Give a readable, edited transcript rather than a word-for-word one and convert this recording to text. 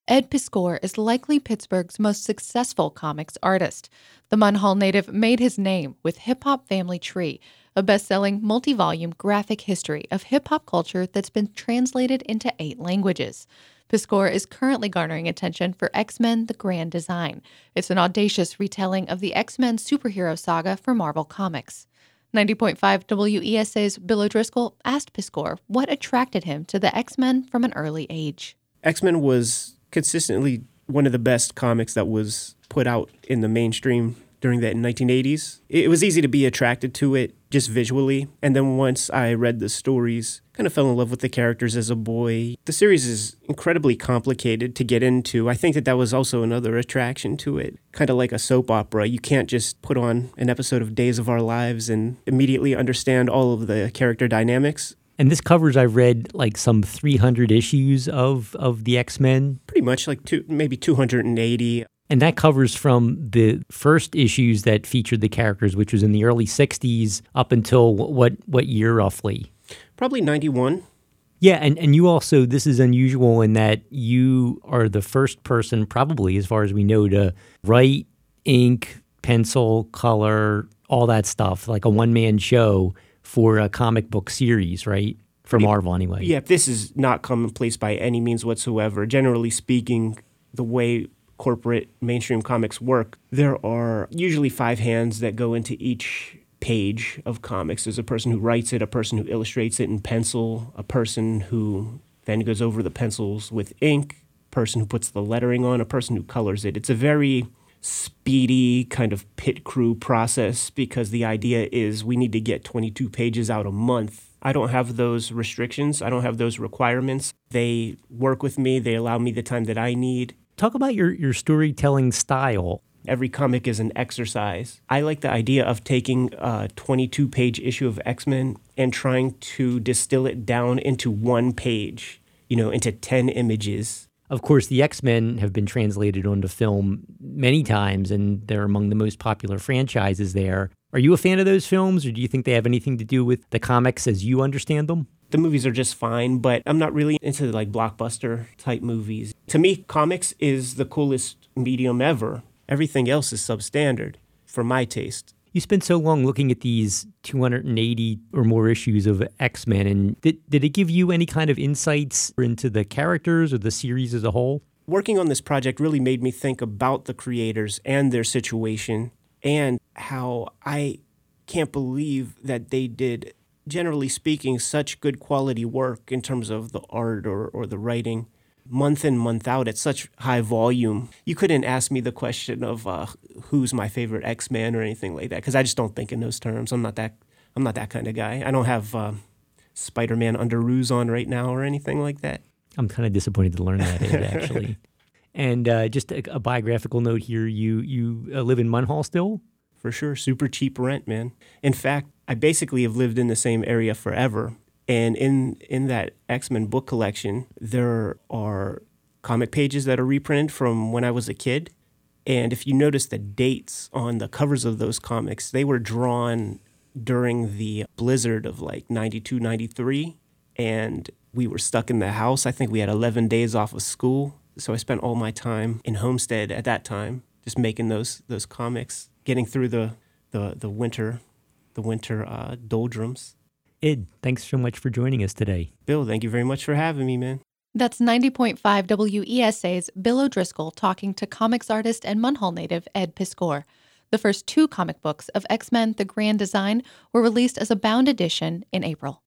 Ed Piskor is likely Pittsburgh's most successful comics artist. The Munhall native made his name with Hip Hop Family Tree, a best-selling multi-volume graphic history of hip-hop culture that's been translated into 8 languages. Piskor is currently garnering attention for X-Men: The Grand Design. It's an audacious retelling of the X-Men superhero saga for Marvel Comics. 90.5 WESA's Bill O'Driscoll asked Piskor what attracted him to the X-Men from an early age. X-Men was consistently one of the best comics that was put out in the mainstream during the 1980s. It was easy to be attracted to it just visually. And then once I read the stories, kind of fell in love with the characters as a boy. The series is incredibly complicated to get into. I think that was also another attraction to it. Kind of like a soap opera. You can't just put on an episode of Days of Our Lives and immediately understand all of the character dynamics. And this covers, I read, like some 300 issues of the X-Men. Pretty much, like maybe 280. And that covers from the first issues that featured the characters, which was in the early 60s, up until what year roughly? Probably 91. Yeah, and you also, this is unusual in that you are the first person, probably, as far as we know, to write, ink, pencil, color, all that stuff, like a one-man show for a comic book series, right? For Marvel, anyway. Yeah, this is not commonplace by any means whatsoever. Generally speaking, the way corporate mainstream comics work, there are usually 5 hands that go into each page of comics. There's a person who writes it, a person who illustrates it in pencil, a person who then goes over the pencils with ink, a person who puts the lettering on, a person who colors it. It's a very speedy kind of pit crew process because the idea is we need to get 22 pages out a month. I don't have those restrictions. I don't have those requirements. They work with me. They allow me the time that I need. Talk about your storytelling style. Every comic is an exercise. I like the idea of taking a 22-page issue of X-Men and trying to distill it down into 1 page, into 10 images. Of course, the X-Men have been translated onto film many times, and they're among the most popular franchises there. Are you a fan of those films, or do you think they have anything to do with the comics as you understand them? The movies are just fine, but I'm not really into blockbuster-type movies. To me, comics is the coolest medium ever. Everything else is substandard, for my taste. You spent so long looking at these 280 or more issues of X-Men, and did it give you any kind of insights into the characters or the series as a whole? Working on this project really made me think about the creators and their situation and how I can't believe that they did, generally speaking, such good quality work in terms of the art or the writing, month in, month out at such high volume. You couldn't ask me the question of who's my favorite X-Man or anything like that, because I just don't think in those terms. I'm not that kind of guy. I don't have Spider-Man underoos on right now or anything like that. I'm kind of disappointed to learn that, actually. And just a biographical note here, you live in Munhall still? For sure. Super cheap rent, man. In fact, I basically have lived in the same area forever. And in that X-Men book collection, there are comic pages that are reprinted from when I was a kid. And if you notice the dates on the covers of those comics, they were drawn during the blizzard of like 92, 93. And we were stuck in the house. I think we had 11 days off of school. So I spent all my time in Homestead at that time, just making those comics, getting through the winter doldrums. Ed, thanks so much for joining us today. Bill, thank you very much for having me, man. That's 90.5 WESA's Bill O'Driscoll talking to comics artist and Munhall native Ed Piskor. The first 2 comic books of X-Men: The Grand Design were released as a bound edition in April.